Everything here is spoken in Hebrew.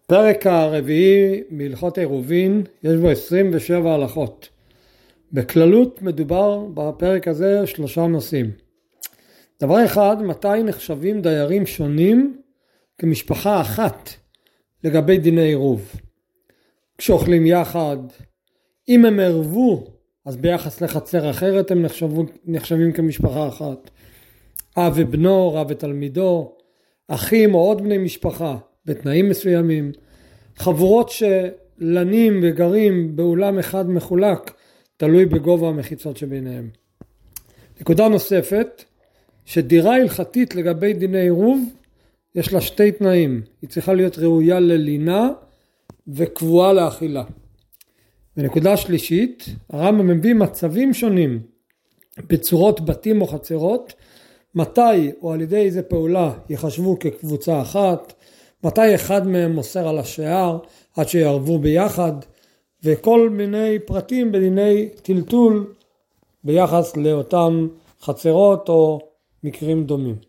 פרק הרביעי מהלכות עירובין, יש בו 27 הלכות. בכללות מדובר בפרק הזה 3 נושאים. דבר אחד, מתי נחשבים דיירים שונים כמשפחה אחת לגבי דיני עירוב. כשאוכלים יחד, אם הם ערבו, אז ביחס לחצר אחרת הם נחשבים כמשפחה אחת. אב ובנו, רב ותלמידו, אחים או עוד בני משפחה בתנאים מסוימים, חבורות שלנים וגרים באולם אחד מחולק, תלוי בגובה המחיצות שביניהם. נקודה נוספת, שדירה הלכתית לגבי דיני עירוב, יש לה 2 תנאים. היא צריכה להיות ראויה ללינה וקבועה לאכילה. ונקודה שלישית, הרמב"ם מביא מצבים שונים בצורות בתים או חצרות, מתי או על ידי איזה פעולה יחשבו כקבוצה אחת, מתי אחד מהם מוסר על השער עד שיערבו ביחד, וכל מיני פרטים בדיני טלטול ביחס לאותם חצרות או מקרים דומים.